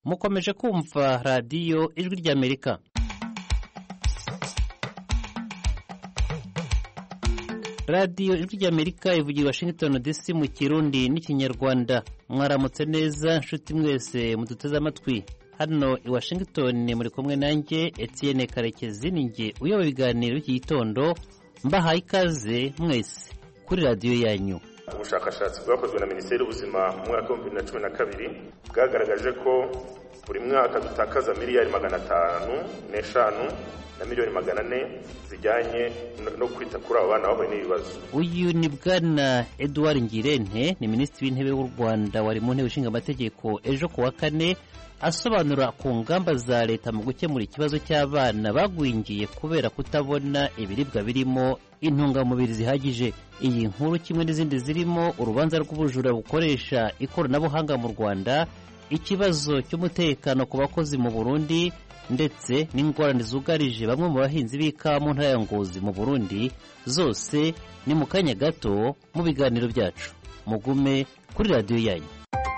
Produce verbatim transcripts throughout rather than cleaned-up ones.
mukomeje kumva radiyo ijwi ry'Amerika. radiyo ijwi ry'Amerika ivugira i Washington D C mu Kirundi n'Ikinyarwanda. Mwaramutse neza nshuti mwese muduteze amatwi. Hano i Washington muri kumwe nanjye Etienne Karekezi, ninjye uyoboye ibiganiro iki gitondo. Mbahaye ikaze mwese kuri radiyo yanyu. Ubushakashatsi bwakozwe na Minisiteri y'Ubuzima mu mwaka wa bibiri na cumi na kabiri bwagaragaje ko buri mwaka dutakaza miliyari magana atanu n'eshanu na miliyoni magana ane zijyanye no kwita kuri abo bana bahuye n'ibibazo. Uyu ni Bwana Edouard Ngirente, ni Minisitiri w'Intebe w'u Rwanda wari mu ntebe ishinga amategeko ejo ku wa kane, asobanura ku ngamba za leta mu gukemura ikibazo cy'abana bagwingiye kubera kutabona ibiribwa birimo intungamubiri zihagije. Iyi nkuru kimwe n'izindi zirimo urubanza rw'ubujura bukoresha ikoranabuhanga mu Rwanda, ikibazo cy'umutekano ku bakozi mu Burundi, ndetse n'ingorane zugarije bamwe mu bahinzi b'ikawa mu ntara ya Ngozi mu Burundi, zose ni mu kanya gato mu biganiro byacu. Mugume kuri radiyo yanyu.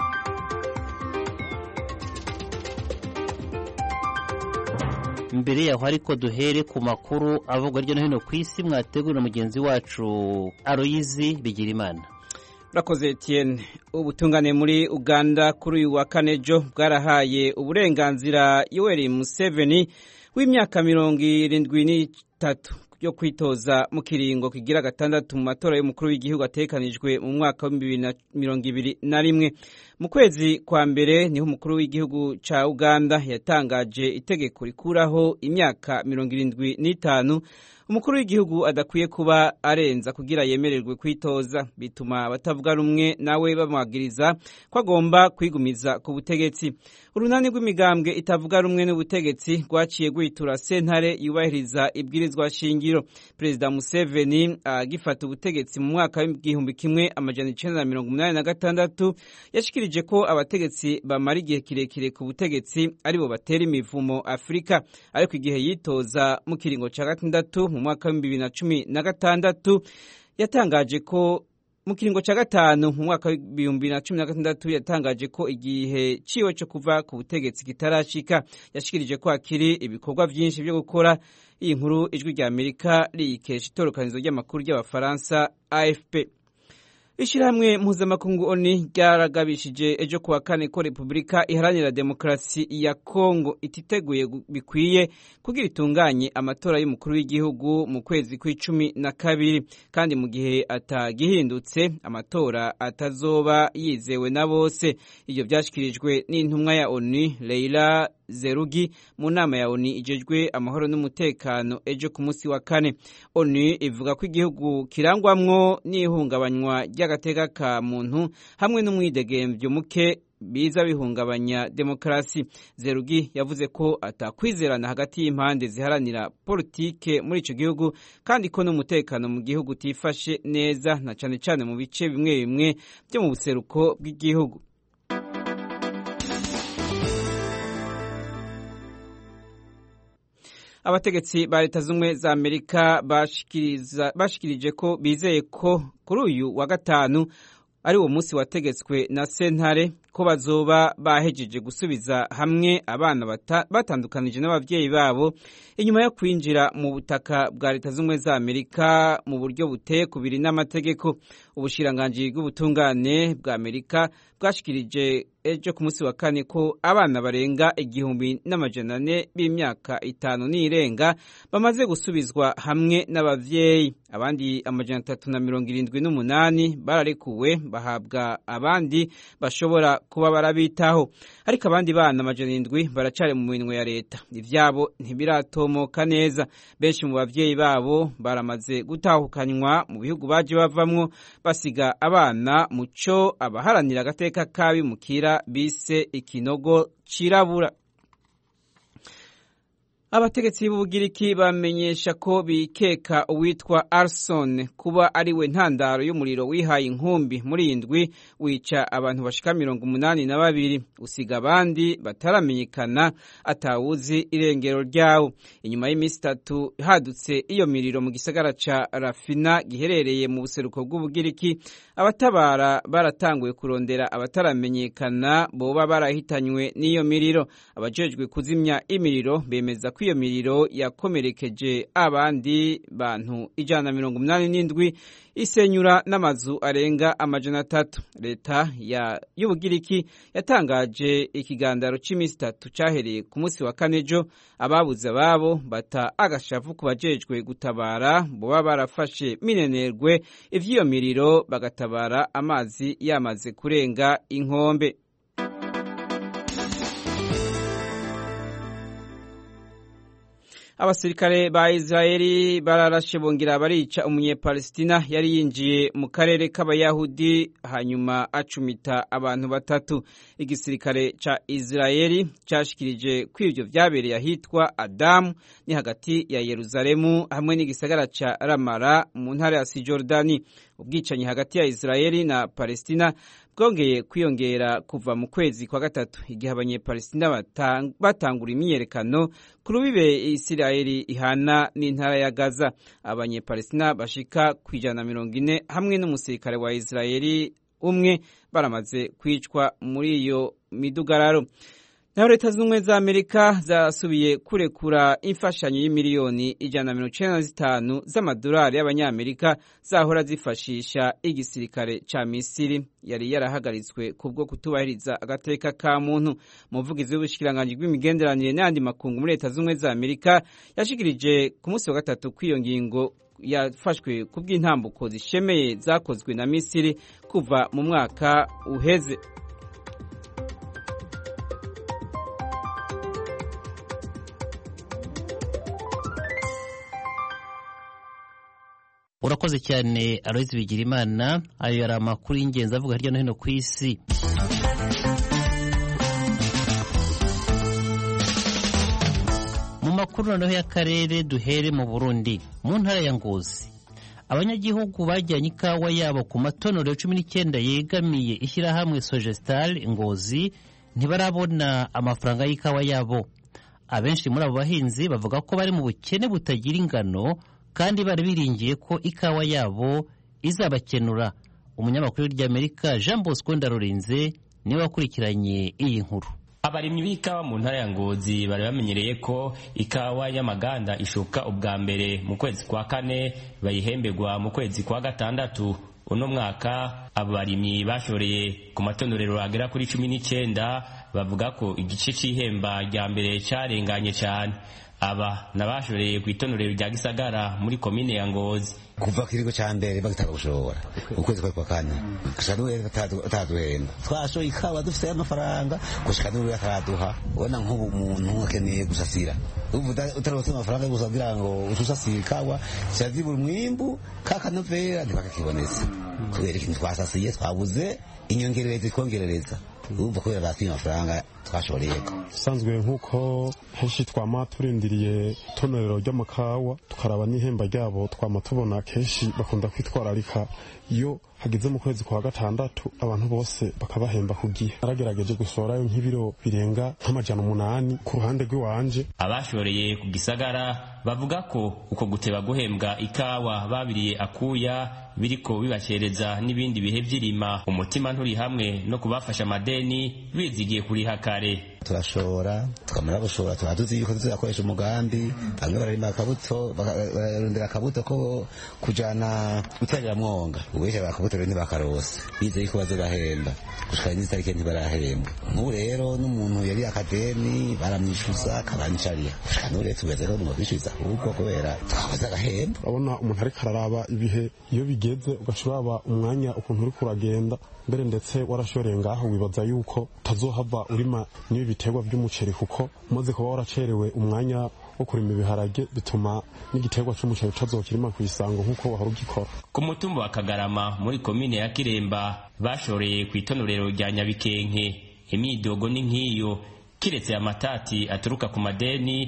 Mbere yaho ariko duhere ku makuru avugwa hirya no hino ku isi mwategura na mugenzi wacu Aloyizi Bigirimana. Urakoze Etienne. Ubutungane muri Uganda kuri uyu wa kane jo bwarahaye uburenganzira Yoweri Museveni w'imyaka mirongo irindwi n'itatu yo kwitoza mu kiringo kigira gatandatu mu matora y'umukuru w'igihugu atekanijwe mu mwaka wa bibiri na mirongo ibiri na rimwe. Mu kwezi kwa mbere niho umukuru w'igihugu ca Uganda yatangaje itegeko rikuraho imyaka mirongo irindwi n'itanu umukuru w'igihugu adakwiye kuba arenza kugira yemererwe kwitoza, bituma abatavuga rumwe nawe bamwagiriza ko agomba kwigumiza ku butegetsi. Urunani rw'imigambwe itavuga rumwe n'ubutegetsi rwaciye guhitura sentare yubahiriza ibwirizwa shingiro. Perezida Museveni agifata ubutegetsi mu mwaka w'igihumbi kimwe amajana icenda na mirongo umunani na gatandatu yashikirije ko abategetsi bamara igihe kirekire ku butegetsi aribo batera imivumo Afrika, ariko igihe yitoza mu kiringo ca gatandatu mu mwaka wa bibiri na cumi na gatandatu yatangaje ko mu kiringo ca gatanu mu mwaka wa bibiri na cumi na gatandatu yatangaje ko igihe ciwe cyo kuva ku butegetsi kitarashika. Yashikirije ko akiri ibikorwa vyinshi byo gukora. Iyi nkuru ijwi rya Amerika riyikesha itorokanizo ry'amakuru ry'Abafaransa A F P. Ishirahamwe mpuzamakungu O N U ryaragabishije ejo kuwa kane ko Repubulika Iharanira Demokarasi ya Kongo ititeguye bikwiye kugira itunganye amatora y'umukuru w'igihugu mu kwezi kw'icumi na kabiri, kandi mu gihe atagihindutse amatora atazoba yizewe na bose. Ivyo vyashikirijwe n'intumwa ya O N U Leila Zerugi mu nama ya O N U ijejwe amahoro n'umutekano ejo ku munsi wa kane. O N U ivuga ko igihugu kirangwamwo n'ihungabanywa ry'agateka ka muntu hamwe n'umwidegemvyo muke biza bihungabanya demokarasi. Zerugi yavuze ko atakwizerana hagati y'impande ziharanira politike muri ico gihugu, kandi ko n'umutekano mu gihugu tifashe neza, na cane cane mu bice bimwe bimwe byo mu buseruko bw'igihugu. Abategetsi ba Leta z'Ubumwe za Amerika bashikiriza bashikirije ko bizeye ko kuri uyu wa gatanu ari uwo munsi wategetswe na sentare ko bazoba bahejeje gusubiza hamwe abana bata, batandukanije n'abavyeyi babo inyuma yo kwinjira mu butaka bwa Leta z'Ubumwe za Amerika mu buryo buteye kubiri n'amategeko. Ubushiranganji bw'ubutungane bwa Amerika bwashikirije ejo ku munsi wa kane ko abana barenga igihumbi n'amajana ane b'imyaka itanu n'irenga bamaze gusubizwa hamwe n'abavyeyi. Abandi amajana atatu na mirongo irindwi n'umunani bararekuwe bahabwa abandi bashobora kuba barabitaho, ariko abandi bana amajana indwi baracari mu minwe ya leta. Ivyabo ntibiratomoka neza. Benshi mu bavyeyi babo baramaze gutahukanywa mu bihugu baje bavamwo, basiga abana muco abaharanira agateka kabimukira bise ikinogo cirabura. Abategetsi b'Ubugiriki bamenyesha ko bikeka uwitwa Arson kuba ari we ntandaro y'umuriro wihaye inkumbi muri indwi wica abantu bashika mirongo umunani na babiri usiga abandi bataramenyekana atawuzi irengero ryawo. Inyuma y'iminsi itatu hadutse iyo miriro mu gisagara ca Rafina giherereye mu buseruko bw'Ubugiriki, abatabara baratanguye kurondera abataramenyekana boba barahitanywe n'iyo miriro. Abajejwe kuzimya imiriro bemeza ko iyo miriro yakomerekeje abandi bantu ijana na mirongo umunani n'indwi isenyura n'amazu arenga amajana atatu. Leta ya y'Ubugiriki yatangaje ikigandaro c'imisi itatu cahereye ku munsi wa kanejo. Ababuze ababo bata agashavu ku bajejwe gutabara boba barafashe minenerwe ivy'iyo miriro bagatabara amazi yamaze kurenga inkombe. Abasirikare ba Israeli bararashe bongera barica umunyepalestina yari yinjiye mu karere k'abayahudi hanyuma acumita abantu batatu. Igisirikare ca Israeli cashikirije ko ivyo vyabereye ahitwa Adamu ni hagati ya Yerusalemu hamwe n'igisagara ca Ramala mu ntara ya Sijordani. Ubwicanyi hagati ya Israeli na Palestina bwongeye kwiyongera kuva mu kwezi kwa gatatu igihe abanyepalestina batangura imyiyerekano ku rubibe Israeli ihana n'intara ya Gaza. Abanyepalestina bashika ku ijana na mirongo ine hamwe n'umusirikare wa Israeli umwe baramaze kwicwa muri iyo midugararo. Naho Leta z'Ubumwe za Amerika zasubiye kurekura imfashanyo y'imiliyoni ijana na mirongo icenda na zitanu z'amadolari y'abanyamerika zahora zifashisha igisirikare ca Misiri yari yarahagaritswe kubwo kutubahiriza agateka ka muntu. Umuvugizi w'ubushikiranganji bw'imigenderanire n'andi makungu muri Leta z'Ubumwe za Amerika yashikirije ku munsi wa gatatu kw'iyo ngingo yafashwe kubw'intambuko zishemeye zakozwe na Misiri kuva mu mwaka uheze. Urakoze cyane Aloys Bigirimana. Ayo yari amakuru y'ingenzi avuga hirya no hino ku isi. Mu makuru noneho y'akarere duhere mu Burundi mu ntara ya Ngozi, abanyagihugu bajyanye ikawa yabo ku matonero cumi n'icyenda yegamiye ishyirahamwe Sogestal Ngozi ntibarabona amafaranga y'ikawa yabo. Abenshi muri abo bahinzi bavuga ko bari mu bukene butagira ingano kandi bari biringiye ko ikawa yabo izabakenura. Umunyamakuru w'Amerika Jean Bosco Ndarurinze niwe wakurikiranye iyi nkuru. Abarimyi b'ikawa mu ntara ya Ngozi bari bamenyereye ko ikawa y'amaganda ishoka ubwa mbere mu kwezi kwa kane bayihembegwa mu kwezi kwa gatandatu. Uno mwaka abo barimyi bashoreye ku matonorero agera kuri cumi n'icyenda bavuga ko igice c'ihemba rya mbere carenganye cyane. Aba nabashoreye ku itonorero rya Gisagara muri komine ya Ngozi kuva kirigo ca mbere bagitaka gushora ukwezi kwa kane kushadwe ataduhenda twashoye ikawa dufite amafaranga gushika n'ubu yakaduha ubona nk'ubu umuntu akeneye gusasira ubu utarose amafaranga yo gusabira ngo utusasira ikawa cyazibura umwimbu kakanovera ntibakakibonetse kubera ikintu twasasiye twabuze inyongerereza ikongerereza urumva kubera basiye amafaranga twashoreyeko. Sanzwe nk'uko henshi twama turindiriye tonorero ry'amakawa tukaraba n'ihemba ryabo twama tubona kenshi bakunda kwitwararika iyo hageze mu kwezi kwa gatandatu abantu bose bakabahemba ku gihe. Naragerageje gusorayo nk'ibiro birenga nk'amajana umunani ku ruhande rw'iwanje. Abashoreye ku Gisagara bavuga ko uko guteba guhembwa ikawa babiriye akuya biriko bibashereza n'ibindi bihe vy'irima umutima nturi hamwe no kubafasha amadeni bizigiye kuriha kare. Turashora tukamara gushora tuzi yuko tuzakoresha umugambi bamwe bararima akabuto bararondera akabuto ko kujana guterera mwonga ubesha bakabuto rero ntibakarose bize yuko bazobahemba gushika n'itariki ntibarahemba. Nk'ubu rero n'umuntu yari akadeni baramwishuza kabanyicarira gushika n'ubu rero tugeze ko tumubishuza ubwo kubera twakoze agahemba. Urabona umuntu ariko araraba ibihe iyo bigeze ugashobora umwanya ukuntu uri kuragenda mbere ndetse warashoreye ngaho wibaza yuko utazohava urima n'ibi biterwa by'umuceri kuko umaze kuba waracerewe umwanya wo kurima ibiharage bituma n'igiterwa cy'umuceri utazokirima ku isango nk'uko wahora ugikora. Ku mutumba wa Kagarama muri komine ya Kiremba bashoreye ku itonorero rya Nyabikenke. Imidogo ni nk'iyo kiretse amatati aturuka ku madeni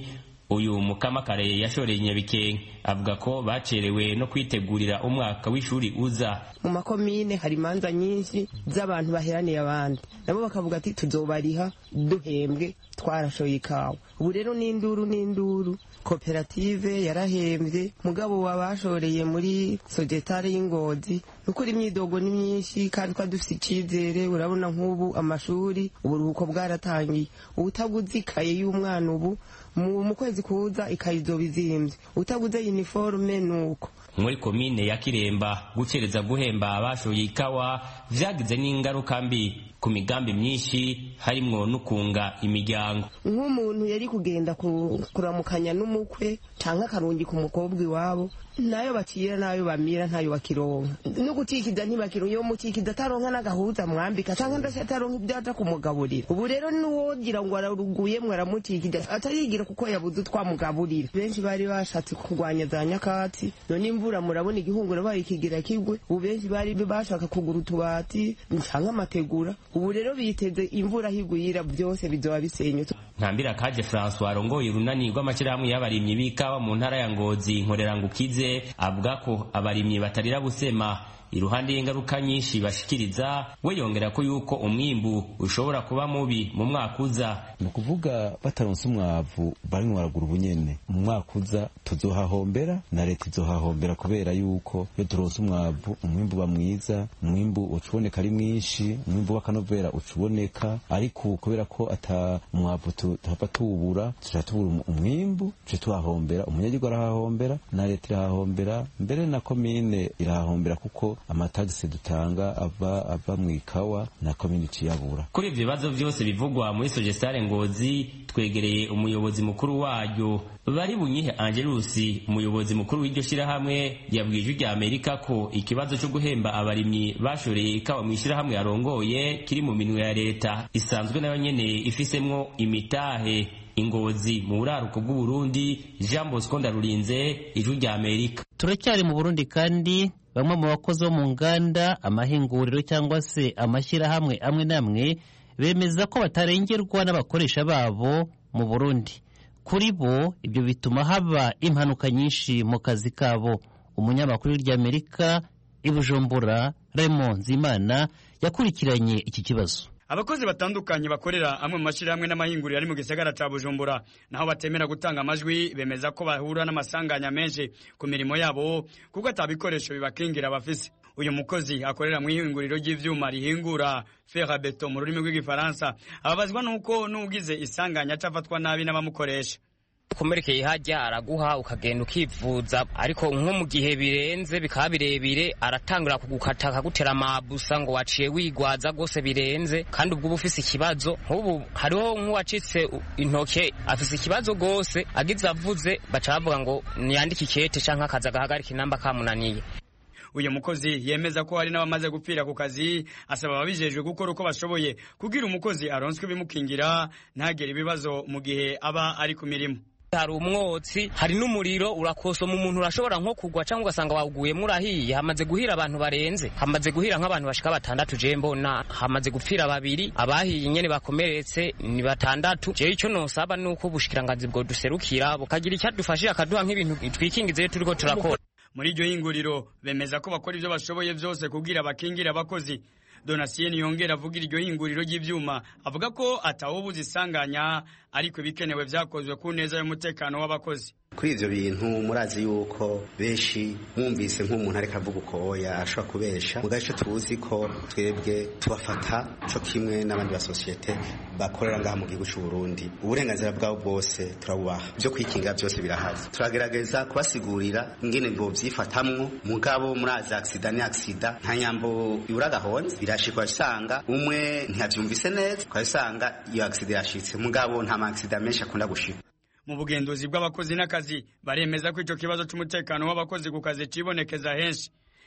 uyu mukamakare yashoreye Nyabikenke avuga ko bacerewe no kwitegurira umwaka w'ishuri uza. Mu makomine hari imanza nyinshi z'abantu baheraniye abandi, nabo bakavuga ati tuzobariha duhembwe twarashoye ikawa. Ubu rero n'induru n'induru koperative yarahembye mugabo wabashoreye muri Sojetare y'Ingozi nukuri imyidogo ni myinshi kandi twadufite icizere. Urabona nk'ubu amashuri uburuhuko bwaratangiye, ubutaguzikaye y'umwana ubu mu kwezi kuza ikayizobizimbye, utaguze uniforme nuko. Muri komine ya Kiremba gucereza guhemba abashoye ikawa vyagize n'ingaruka mbi ku migambi myinshi harimwo nukunga imiryango. Nk'umuntu yari kugenda kuramukanya n'umukwe canke akarungi ku mukobwa iwabo, nayo bakira nayo bamira ntayo bakironka, no gutikiza ntibakironka. Yo mutikiza ataronka n'agahuza mwambika canke ndase ataronka ibyaja kumugaburira. Ubu rero nuwogira ngo araruguye mwaramutikiza atarigira kuko yabuze twamugaburira. Benshi bari bashatse kurwanya za nyakatsi, none imvura murabona igihungura bayikigira kigwe. Ubu benshi bari bashaka kugura utubati canke amategura. Ubu rero biteze imvura higuyira byose bizoba bisenyutse. Ntambira Kaje François arongoye urunani rw'amashyirahamwe y'abarimyi b'ikawa mu ntara ya Ngozi Nkorera Ngukize avuga ko abarimyi batarira busema iruhande y'ingaruka nyinshi bashikiriza. We yongera ko yuko umwimbu ushobora kuba mubi mu mwaka uza. Ni ukuvuga bataronse umwavu barimwo baragura ubunyene mu mwaka uza tuzohahombera na leta izohahombera, kubera yuko iyo turonse umwavu umwimbu ba mwiza, umwimbu ucuboneka ari mwinshi, umwimbu w'akanovera ucuboneka, ariko kubera ko ata umwavu tuhava tuwubura tuca tubura umwimbu tuca tuhahombera, umunyagihugu arahahombera na leta irahahombera, mbere na komine irahahombera kuko amatagisi dutanga ava ava mu ikawa na community yabura. Kuri ivyo bibazo vyose bivugwa muri Sojesare Ngozi twegereye umuyobozi mukuru waryo bari bunyihe Angelus, umuyobozi mukuru w'iryo shirahamwe yabwije rya Amerika ko ikibazo cyo guhemba abarimyi bashoreye ikawa mu shirahamwe yarongoye kiri mu minwe ya leta isanzwe nayo nyene ifisemwo imitahe. Ingozi mu buraruko bw'u Burundi, Jean Bosco Ndarurinze, ijwi rya Amerika. Turacyari mu Burundi kandi bamwe mu bakozi bo mu nganda, amahinguriro cyangwa se amashyirahamwe amwe n'amwe bemeza ko batarengerwa n'abakoresha babo mu Burundi. Kuri bo ibyo bituma haba impanuka nyinshi mu kazi kabo. Umunyamakuru w'irya Amerika i Bujumbura Raymond Nzimana yakurikiranye iki kibazo. Abakozi batandukanye bakorera amwe mu mashirahamwe n'amahinguriro ari mu gisagara ca Bujumbura naho batemera gutanga amajwi bemeza ko bahura n'amasanganya menshi ku mirimo yabo kuko atabikoresho bibakingira abafise. Uyu mukozi akorera mu ihinguriro ry'ivyuma rihingura fer à béton mu rurimi rw'igifaransa ababazwa nuko nugize isanganya acafatwa nabi n'abamukoresha. Kumerekeye hajya araguha ukagenda ukivuza, ariko nko mu gihe birenze bikaba birebire aratangura kugukata akagutera amabusa ngo waciye wigwaza gose birenze, kandi ubwo bufise ikibazo. Nk'ubu hariho nk'uwacitse intoke afise ikibazo gose, agize avuze baca bavuga ngo niyandike ikete canke akaza gahagarika inamba kamunaniye. Uyu mukozi yemeza ko hari n'abamaze gupfira ku kazi, asaba ababijejwe gukora uko bashoboye kugira umukozi aronswe bimukingira ntagere ibibazo mu gihe aba ari ku mirimo. Hari umwotsi, hari n'umuriro urakosoma umuntu urashobora nko kugwa cyangwa ugasanga wawuguye murahiye. Hamaze guhira abantu barenze, hamaze guhira nk'abantu bashika batandatu. Je mbona hamaze gupfira babiri, abahiye nyene bakomeretse ni batandatu. Je icyo nosaba nuko ubushikiranganzi bwo duserukira bukagira icyadufashira akaduha nk'ibintu twikingize turiko turakora. Muri iryo hinguriro bemeza ko bakora ivyo bashoboye vyose kugira bakingira abakozi. Donatien yongera avugira iryo hinguriro ry'ivyuma avuga ko atawobuza isanganya, ariko bikenewe vyakozwe ku neza y'umutekano w'abakozi. Kuri ivyo bintu murazi yuko benshi mwumvise nk'umuntu ariko avuga uko oya ashobora kubesha, mugace tuzi ko twebwe tubafata co kimwe n'abandi ba societe bakorera ngaha mu gihugu cy'u Burundi. Uburenganzira bwabo bwose turabubaha, byo kwikinga byose birahari. Turagerageza kubasigurira ingene bwo vyifatamwo, mugabo murazi accident ni accident, nta nyambo iburagahonze. Birashikwa isanga umwe ntiyavyumvise neza, kwasanga iyo accident yashitse, mugabo nta accident menshi akunda gushika. Mu bugenduzi bw'abakozi n'akazi baremeza ko ico kibazo c'umutekano w'abakozi ku kazi cibonekeza henshi.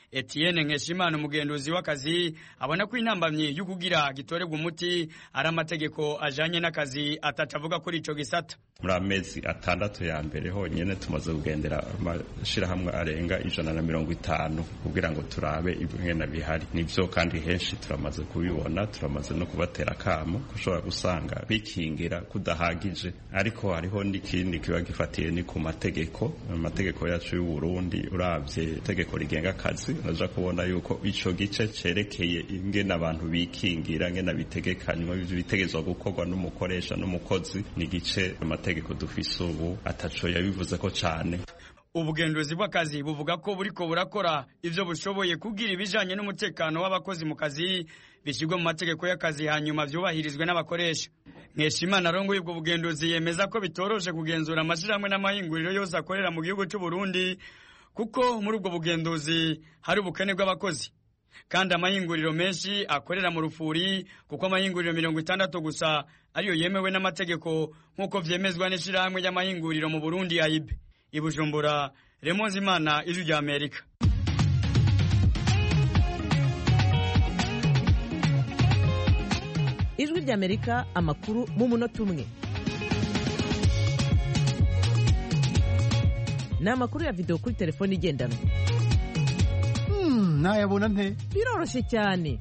Etienne Nkeshimana umugenduzi w'akazi abona ko intambamyi yo kugira gitorerwa umuti ari amategeko ajanye n'akazi atacavuga kuri ico gisata. Muri amezi atandatu ya mbere honyene tumaze kugendera amashirahamwe arenga ijana na mirongo itanu kugira ngo turabe ibingena bihari. Nivyo kandi henshi turamaze kubibona, turamaze no kubatera akamo kushobora gusanga bikingira kudahagije, ariko hariho n'ikindi kiba gifatiye ni ku mategeko. Amategeko yacu y'u Burundi uravye itegeko rigenga akazi uraja kubona yuko ico gice cerekeye ingene abantu bikingira ngena bitegekanywa bitegezwa gukorwa n'umukoresha n'umukozi ni gice amategeko dufise ubu ataco yabivuze ko cane. Ubugenduzi bw'akazi buvuga ko buriko burakora ivyo bushoboye kugira ibijanye n'umutekano w'abakozi mu kazi bishigwe mu mategeko y'akazi hanyuma vyubahirizwe n'abakoresha. Nkeshimana arongoye ubwo bugenduzi yemeza ko bitoroshe kugenzura amashirahamwe n'amahinguriro yose akorera mu gihugu cy'u Burundi kuko muri ubwo bugenduzi hari ubukene bw'abakozi, kandi amahinguriro menshi akorera mu rufuri kuko amahinguriro mirongo itandatu gusa ariyo yemewe n'amategeko nk'uko vyemezwa n'ishirahamwe y'amahinguriro mu Burundi A I B. I Bujumbura, Raymond Zimana, Ijwi rya Amerika. Ijwi rya Amerika, amakuru mu munota umwe. Ni amakuru ya video kuri telefone igendanwa. Hmm, nayabona nte? Biroroshye cyane.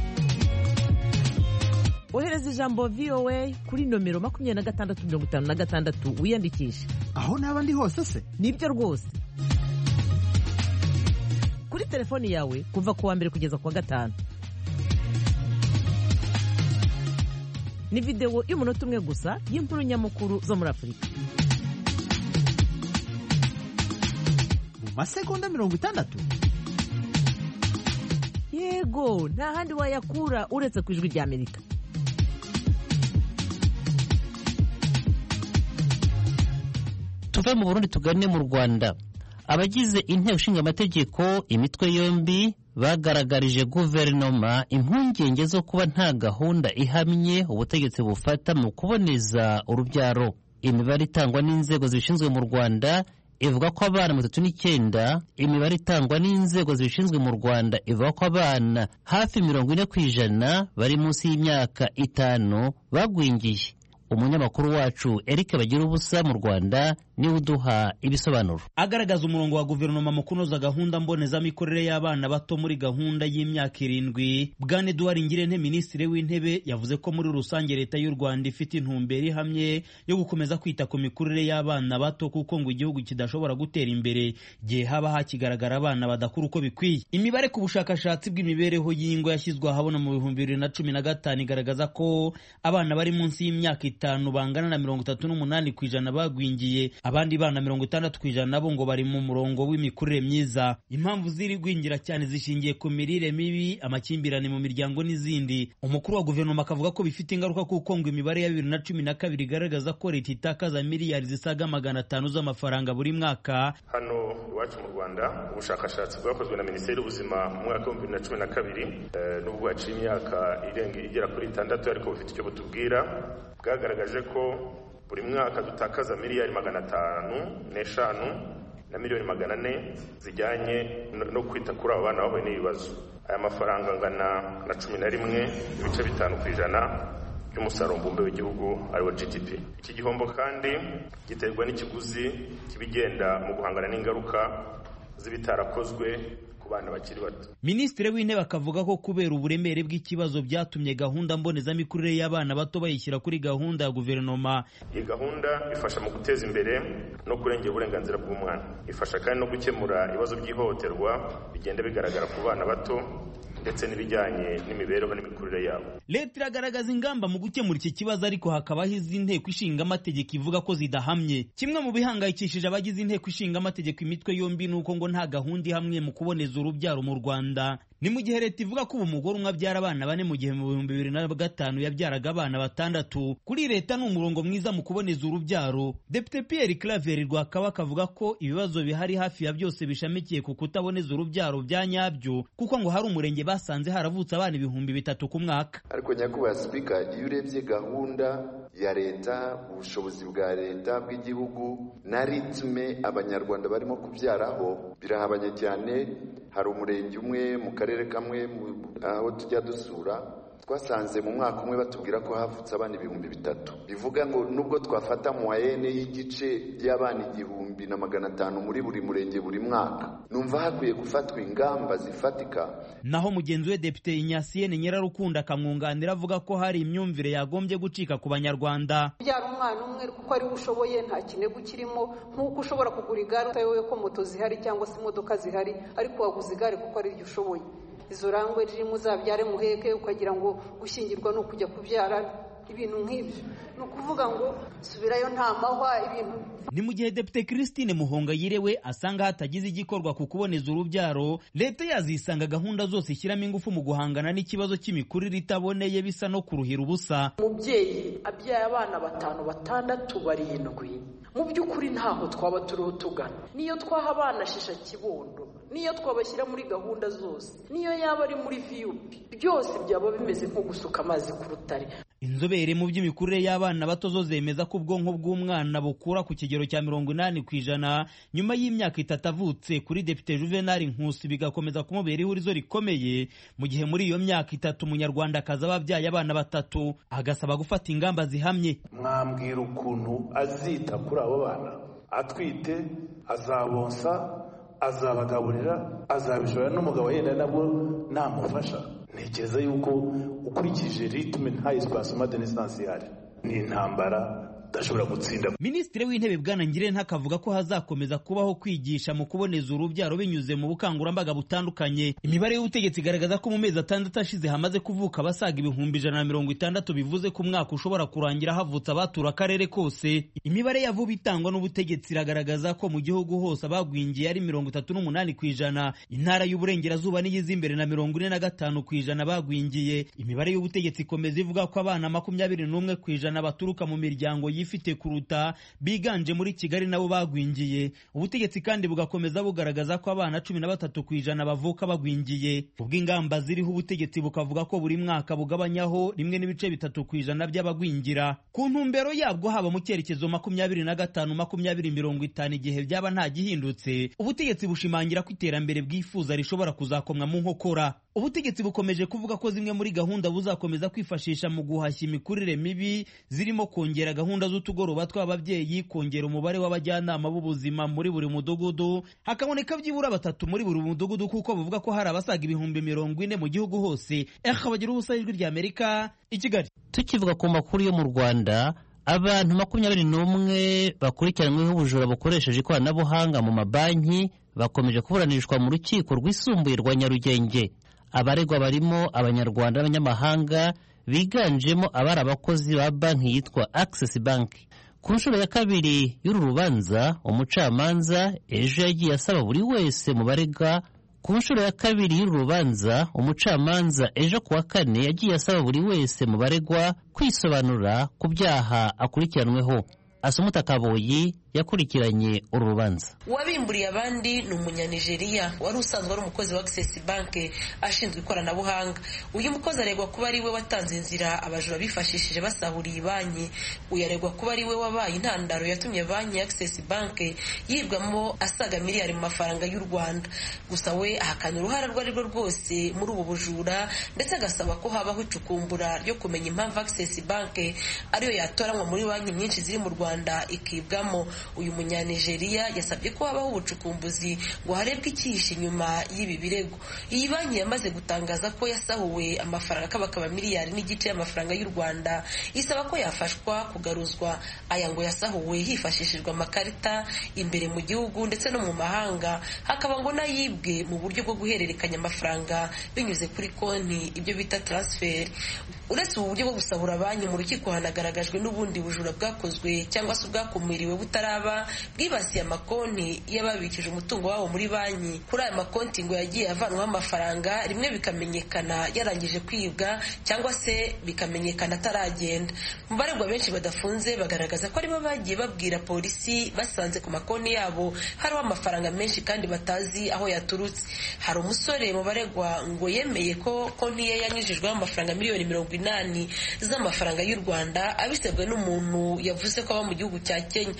Ohereza ijambo V O A kuri nomero makumyabiri na gatandatu mirongo itanu na gatandatu wiyandikishe. Aho naba ndi hose se? Nibyo rwose. Kuri telefoni yawe kuva ku wa mbere kugeza ku wa gatanu. Ni video y'umunota umwe gusa y'inkuru nyamukuru zo muri Afurika. Mu masegonda mirongo itandatu? Yego, nta handi wayakura uretse ku Ijwi rya Amerika. Tuve mu Burundi tugane mu Rwanda. Abagize inteko ishinga amategeko imitwe yombi bagaragarije guverinoma impungenge zo kuba nta gahunda ihamye ubutegetsi bufata mu kuboneza urubyaro. Imibare itangwa n'inzego zibishinzwe mu Rwanda ivuga ko abana mirongo itatu n'icyenda, imibare itangwa n'inzego zibishinzwe mu Rwanda ivuga ko abana hafi mirongo ine ku ijana bari munsi y'imyaka itanu bagwingiye. Umunyamakuru wacu Eric Bagira ubusa mu Rwanda niwe uduha ibisobanuro. Agaragaza umurongo wa guverinoma mu kunoza gahunda mbonezamikorere y'abana bato muri gahunda y'imyaka irindwi, Bwana Edouard Ngirente Minisitiri w'Intebe yavuze ko muri rusange leta y'u Rwanda ifite intumbero ihamye yo gukomeza kwita ku mikurire y'abana bato kuko ngo igihugu kidashobora gutera imbere gihe haba hakigaragara abana badakura uko bikwiye. Imibare ku bushakashatsi bw'imibereho y'ingo yashyizwe ahabona mu bihumbi bibiri na cumi na gatanu igaragaza ko abana bari munsi y'imyaka itanu bangana na mirongo itatu n'umunani ku ijana bagwingiye, abandi bana mirongo itandatu ku ijana nabo ngo bari mu murongo w'imikurire myiza. Impamvu ziri gwingira cyane zishingiye ku mirire mibi, amakimbirane mu miryango n'izindi. Umukuru wa guverinoma akavuga ko bifite ingaruka kuko ngo imibare ya bibiri na cumi na kabiri igaragaza ko leta itakaza miliyari zisaga magana atanu z'amafaranga buri mwaka. Hano iwacu mu Rwanda ubushakashatsi bwakozwe na Minisiteri y'Ubuzima mu mwaka wa bibiri na cumi na kabiri n'ubwo haciye imyaka irenga igera kuri itandatu ariko bufite icyo butubwira, bwagaragaje ko buri mwaka dutakaza miliyari magana atanu n'eshanu na miliyoni magana ane zijyanye no kwita kuri abo bana bahuye n'ibibazo. Aya mafaranga angana na cumi na rimwe ibice bitanu ku ijana by'umusaruro mbumbe w'igihugu ariwo G D P. Iki gihombo kandi giterwa n'ikiguzi kibigenda mu guhangana n'ingaruka z'ibitarakozwe ku bana bakiri bato. Minisitiri w'Intebe akavuga ko kubera uburemere bw'ikibazo byatumye gahunda mbonezamikurire y'abana bato bayishyira kuri gahunda ya guverinoma. Iyi gahunda ifasha mu guteza imbere no kurengera uburenganzira bw'umwana, ifasha kandi no gukemura ibibazo by'ihohoterwa bigenda bigaragara ku bana bato ndetse n'ibijyanye n'imibereho n'imikurire yabo. Leta iragaragaza ingamba mu gukemura iki kibazo ariko hakabaho izi nteko ishinga amategeko ivuga ko zidahamye. Kimwe mu bihangayikishije abagize inteko ishinga amategeko imitwe yombi nuko ngo nta gahunda ihamwe mu kuboneza urubyaro mu Rwanda. Ni mu gihe leta ivuga ko ubu umugore umwe abyara abana bane mu gihe mu bihumbi bibiri na gatanu yabyaraga abana batandatu. Kuri leta ni umurongo mwiza mu kuboneza urubyaro. Depite Pierre Claver Rwakaba akavuga ko ibibazo bihari hafi ya byose bishamikiye ku kutaboneza urubyaro bya nyabyo kuko ngo hari umurenge basanze haravutse abana ibihumbi bitatu ku mwaka. Ariko nyakubahwa Spika, iyo urebye gahunda ya leta, ubushobozi bwa leta bw'igihugu na ritme abanyarwanda barimo kubyaraho birahabanye cyane hari umurenge umwe mu karere kamwe aho tujya dusura twasanze mu mwaka umwe batubwira ko havutse abana ibihumbi bitatu, bivuga ngo nubwo twafata muwayene y'igice by'abana igihumbi na magana atanu muri buri murenge buri mwaka, numva hakwiye gufatwa ingamba zifatika. Naho mugenzi we Depite Inyasiyene Nyirarukunda akamwunganira avuga ko hari imyumvire yagombye gucika ku Banyarwanda. Byara umwana umwe kuko ari ushoboye nta kinegu kirimo, nk'uko ushobora kugura igare utayobewe ko moto zihari cyangwa se imodoka zihari, ariko waguze igare kuko ari ryo ushoboye. Izo rangwe ririmo uzabyare muheke ukagira ngo gushyingirwa no kujya kubyara ibintu nk'ibyo, ni ukuvuga ngo subirayo nta mahwa ibintu. Ni mu gihe Depite Christine Muhongayire we asanga hatagize igikorwa ku kuboneza urubyaro, leta yazisanga gahunda zose ishyiramo ingufu mu guhangana n'ikibazo cy'imikurire itaboneye bisa no kuruhira ubusa. Umubyeyi abyaye abana batanu batandatu barindwi, mu by'ukuri ntaho twaba turiho tugana. Niyo twaha abana shisha kibondo, niyo twabashyira muri gahunda zose, niyo yaba ari muri viyupi, byose byaba bimeze nko gusuka amazi ku rutare. Inzobere mu by'imikurire y'abana bato zo zemeza ko ubwonko bw'umwana bukura ku kigero cya mirongo inani ku ijana nyuma y'imyaka itatu avutse. Kuri Depite Juvenal Nkusi bigakomeza kumubera ihurizo rikomeye, mu gihe muri iyo myaka itatu umunyarwanda akaza ababyaye abana batatu, agasaba gufata ingamba zihamye. Mwambwira ukuntu azita kuri abo bana, atwite, azabonsa, azabagaburira, azabishobora n'umugabo yenda nabwo namufasha. Ntekereza yuko ukurikije ritme nta espacement de naissance ihari, ni intambara udashobora gutsinda. Minisitiri w'Intebe Bwana Ngirente akavuga ko hazakomeza kubaho kwigisha mu kuboneza urubyaro binyuze mu bukangurambaga butandukanye. Imibare y'ubutegetsi igaragaza ko mu mezi atandatu ashize hamaze kuvuka abasaga ibihumbi ijana na mirongo itandatu, bivuze ko umwaka ushobora kurangira havutse abatura akarere kose. Imibare ya vuba itangwa n'ubutegetsi iragaragaza ko mu gihugu hose abagwingiye ari mirongo itatu n'umunani ku ijana, intara y'uburengerazuba niyiza imbere na mirongo ine na gatanu ku ijana bagwingiye. Imibare y'ubutegetsi ikomeza ivuga ko abana makumyabiri n'umwe ku ijana baturuka mu miryango ifite kuruta biganje muri Kigali nabo bagwingiye. Ubutegetsi kandi bugakomeza bugaragaza ko abana cumi na batatu ku ijana bavuka bagwingiye. Ubw'ingamba ziriho ubutegetsi bukavuga ko buri mwaka bugabanyaho rimwe n'ibice bitatu ku ijana by'abagwingira. Ku ntumbero yabwo haba mu cyerekezo makumyabiri na gatanu makumyabiri mirongo itanu igihe byaba nta gihindutse, ubutegetsi bushimangira ko iterambere bwifuza rishobora kuzakomwa mu nkokora. Ubutegetsi bukomeje kuvuga ko zimwe muri gahunda buzakomeza kwifashisha mu guhashya imikurire mibi zirimo kongera gahunda z'utugoroba tw'ababyeyi, kongera umubare w'abajyanama b'ubuzima muri buri mudugudu, hakaboneka byibura batatu muri buri mudugudu, kuko bavuga ko hari abasaga ibihumbi mirongo ine mu gihugu hose. Eka bagira ubusa ijwi rya Amerika i Kigali. Tukivuga ku makuru yo mu Rwanda, abantu makumyabiri n'umwe bakurikiranyweho ubujura bukoresheje ikoranabuhanga mu mabanki bakomeje kuburanishwa mu rukiko rwisumbuye rwa Nyarugenge. Abaregwa barimo abanyarwanda n'abanyamahanga biganjemo abari abakozi ba banki yitwa Access Bank. Ku nshuro ya kabiri y'uru rubanza, umucamanza ejo yagiye asaba buri wese mu baregwa ku nshuro ya kabiri y'uru rubanza umucamanza ejo kuwa kane yagiye asaba buri wese mu baregwa kwisobanura ku byaha akurikiranweho. Asumuta Kaboyi yakurikiranye uru rubanza. Wabimburiye abandi ni umunyanigeriya wari usanzwe ari umukozi wa Access Bank ashinzwe ikoranabuhanga. Uyu mukozi aregwa kuba ari we watanze inzira abajura bifashishije basahuriye banki. Uyu aregwa kuba ari we wabaye intandaro yatumye banki ya Access Bank yibwamo asaga miliyari mu mafaranga y'u Rwanda. Gusa we ahakana uruhare rwo ari rwo rwose muri ubu bujura, ndetse agasaba ko habaho icukumbura ryo kumenya impamvu Access Bank ariyo yatoranywa muri banki nyinshi ziri mu Rwanda ikibwamo. Uyu munyanigeriya yasabye ko habaho ubucukumbuzi ngo harebwe icyihishe inyuma y'ibi birego. Iyi banki yamaze gutangaza ko yasahuwe amafaranga kabakaba miliyari n'igice y'amafaranga y'u Rwanda, isaba ko yafashwa kugaruzwa. Aya ngo yasahuwe hifashishijwe amakarita imbere mu gihugu ndetse no mu mahanga, hakaba ngo nayibwe mu buryo bwo guhererekanya amafaranga binyuze kuri konti, ibyo bita transfer. Uretse ubu buryo bwo gusahura banki, mu rukiko hanagaragajwe n'ubundi bujura bwakozwe cyangwa se ubwakumiriwe butaraba bwibasiye amakonti y'ababikije umutungo wabo muri banki. Kuri aya makonti ngo yagiye avanwaho amafaranga, rimwe bikamenyekana yarangije kwibwa cyangwa se bikamenyekana ataragenda. Mu baregwa benshi badafunze bagaragaza ko aribo bagiye babwira polisi basanze ku makonti yabo hariho amafaranga menshi kandi batazi aho yaturutse. Hari umusore mu baregwa ngo yemeye ko konti ye yanyujijweho amafaranga miliyoni mirongo inani z'amafaranga y'u Rwanda abisabwe n'umuntu yavuze ko aba mu gihugu cya Kenya.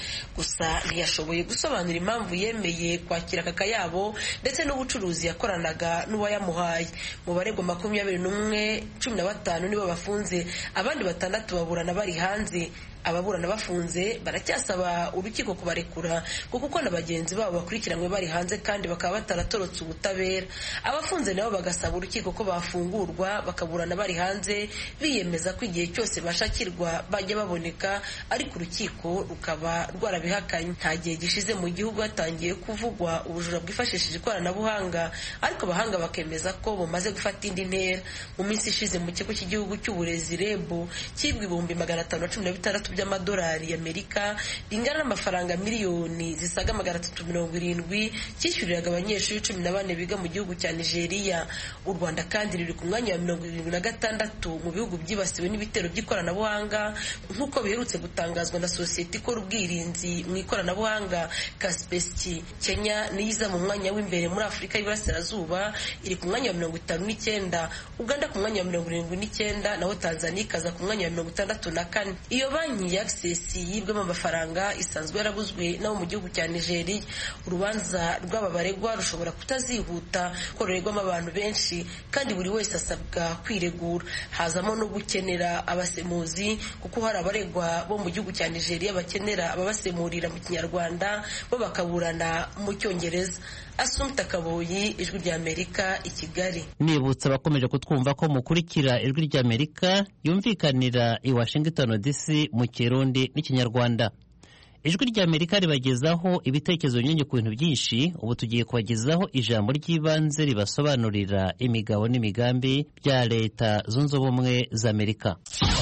gusa ntiyashoboye gusobanura impamvu yemeye kwakira aka kayabo ndetse n'ubucuruzi yakoranaga n'uwayamuhaye. mu baregwa makumyabiri n'umwe cumi na batanu nibo bafunze, abandi batandatu baburana bari hanze. ababurana bafunze baracyasaba urukiko kubarekura kuko na bagenzi babo bakurikiranywe bari hanze kandi bakaba bataratorotse ubutabera. abafunze nabo bagasaba urukiko ko bafungurwa bakaburana bari hanze biyemeza ko igihe cyose bashakirwa bajya baboneka, ariko urukiko rukaba rwarabihakanye. nta gihe gishize mu gihugu hatangiye kuvugwa ubujura bwifashishije ikoranabuhanga, ariko abahanga bakemeza ko bumaze gufata indi ntera. mu minsi ishize mu kigo cy'igihugu cy'uburezi R E B cyibwa ibihumbi magana atanu na cumi na bitandatu by'amadolari y'Amerika bingana n'amafaranga miliyoni zisaga magana atatu mirongo irindwi cyishyuriraga abanyeshuri cumi na bane biga mu gihugu cya Nigeria. u Rwanda kandi riri ku mwanya wa mirongo irindwi na gatandatu mu bihugu byibasiwe n'ibitero by'ikoranabuhanga nk'uko biherutse gutangazwa na sosiyete ikora ubwirinzi mu ikoranabuhanga Kaspersky. Kenya niyo iza mu mwanya w'imbere muri Afurika y'Iburasirazuba, iri ku mwanya wa mirongo itanu n'icyenda, Uganda ku mwanya wa mirongo irindwi n'icyenda, naho Tanzania ikaza ku mwanya wa mirongo itandatu na kane. iyo banki ya Access yibwemo amafaranga isanzwe yaraguzwe nabo mu gihugu cya Nigeria. urubanza rw'aba baregwa rushobora kutazihuta ko rurerwamo abantu benshi kandi buri wese asabwa kwiregura. hazamo no gukenera abasemuzi kuko hari abaregwa bo mu gihugu cya Nigeria bakenera ababasemurira mu Kinyarwanda bo bakaburana mu Cyongereza. Assumpta Kaboyi, Ijwi ry'Amerika, i Kigali. Nibutsa abakomeje kutwumva ko mukurikira Ijwi ry'Amerika yumvikanira i Washington D C mu Kirundi n'Ikinyarwanda. Ijwi ry'Amerika ribagezaho ibitekerezo binyuranye ku bintu byinshi. Ubu tugiye kubagezaho ijambo ry'ibanze ribasobanurira imigabo n'imigambi bya Leta Zunze Ubumwe za Amerika.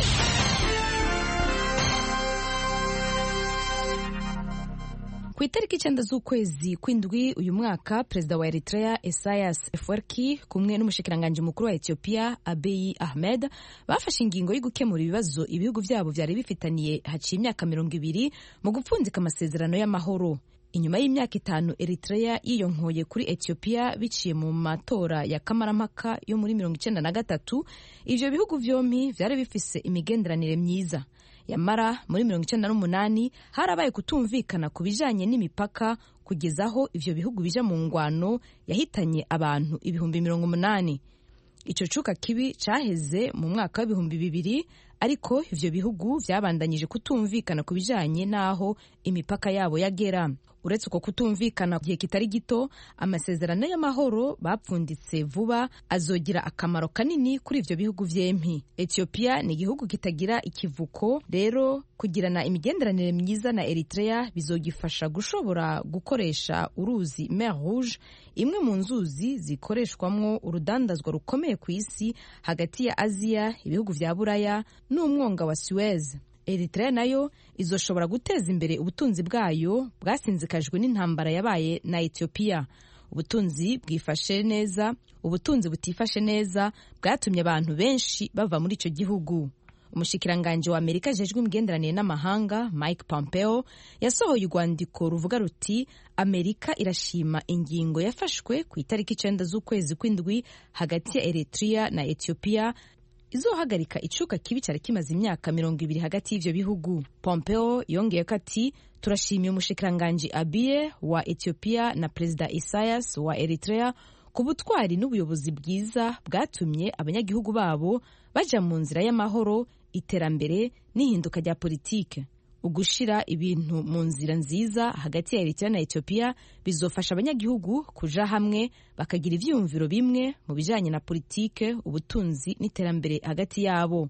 Ku itariki icyenda z'ukwezi kw'indwi uyu mwaka, perezida wa Eritrea Isaias Afwerki kumwe n'umushikiranganji mukuru wa Ethiopia Abiy Ahmed bafashe ingingo yo gukemura ibibazo ibihugu byabo byari bifitaniye haciye imyaka mirongo ibiri mu gupfundika amasezerano y'amahoro. Inyuma y'imyaka itanu Eritrea yiyonkoye kuri Ethiopia biciye mu matora ya kamarampaka yo muri mirongo icyenda na gatatu, ivyo bihugu vyompi vyari bifise imigenderanire myiza. Yamara muri mirongo icyenda n'umunani harabaye kutumvikana ku bijanye n'imipaka kugeza aho ivyo bihugu bija mu ngwano yahitanye abantu ibihumbi mirongo umunani. Ico cuka kibi caheze mu mwaka w'ibihumbi bibiri, ariko ivyo bihugu vyabandanyije kutumvikana ku bijanye n'aho imipaka yabo yagera. Uretse uko kutumvikana gihe kitari gito, amasezerano y'amahoro bapfunditse vuba azogira akamaro kanini kuri ivyo bihugu vyempi. Ethiopia ni igihugu kitagira ikivuko, rero kugirana imigenderanire myiza na Eritrea bizogifasha gushobora gukoresha uruzi Mer Rouge, imwe mu nzuzi zikoreshwamwo urudandazwa rukomeye ku isi hagati ya Aziya, ibihugu vya Buraya n'umwonga wa Suez. Eritrea nayo izoshobora guteza imbere ubutunzi bwayo bwasinzikajwe n'intambara yabaye na Ethiopia. Ubutunzi bwifashe neza, ubutunzi butifashe neza bwatumye abantu benshi bava muri ico gihugu. Umushikiranganje wa Amerika ajejwe imigenderanire n'amahanga Mike Pompeo yasohoye urwandiko ruvuga ruti Amerika irashima ingingo yafashwe ku itariki icenda z'ukwezi kw'indwi hagati ya Eritrea na Ethiopia izohagarika icuka kibi cyari kimaze imyaka mirongo ibiri hagati y'ivyo bihugu. Pompeo yongeye ko ati turashimiye umushikiranganji Abiy wa Ethiopia na Perezida Isaias wa Eritrea ku butwari n'ubuyobozi bwiza bwatumye abanyagihugu babo baja mu nzira y'amahoro, iterambere n'ihinduka rya politike. Ugushira ibintu mu nzira nziza hagati ya Eritrea na Ethiopia bizofasha abanyagihugu kuja hamwe bakagira ivyumviro bimwe mu bijanye na politike, ubutunzi n'iterambere hagati yabo.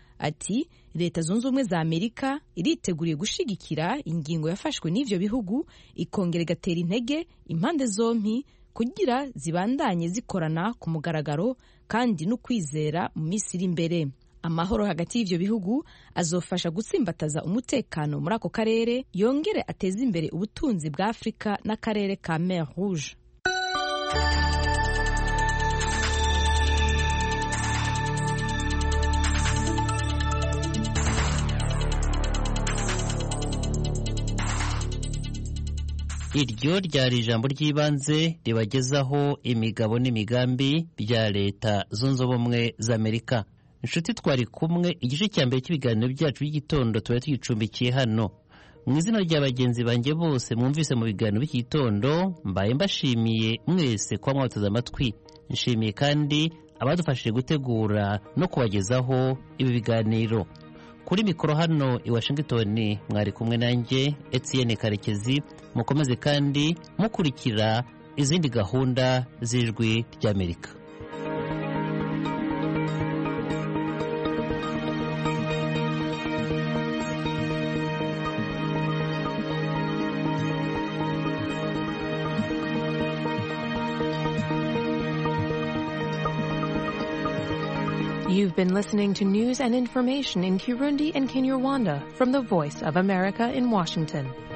Ati Leta Zunze Ubumwe za Amerika iriteguriye gushigikira ingingo yafashwe n'ivyo bihugu, ikongera igatera intege impande zompi kugira zibandanye zikorana ku mugaragaro kandi no kwizera mu minsi iri imbere. Amahoro hagati y'ivyo bihugu azofasha gutsimbataza umutekano muri ako karere, yongere ateze imbere ubutunzi bwa Afrika n'akarere ka Mer Rouge. Iryo ryari ijambo ry'ibanze ribagezaho imigabo n'imigambi bya Leta Zunze Ubumwe za Amerika. Inshuti twari kumwe, igice cya mbere cy'ibiganiro byacu by'igitondo tuba tugicumbikiye hano. mu izina rya bagenzi banjye bose mwumvise mu biganiro by'iki gitondo mbaye mbashimiye mwese kuba mwateze amatwi. nshimiye kandi abadufashije gutegura no kubagezaho ibi biganiro. Kuri mikoro hano i Washington mwari kumwe nanjye Etienne Karekezi. Mukomeze kandi mukurikira izindi gahunda z'ijwi ry'Amerika. You've been listening to news and information in Kirundi and Kinyarwanda from the Voice of America in Washington.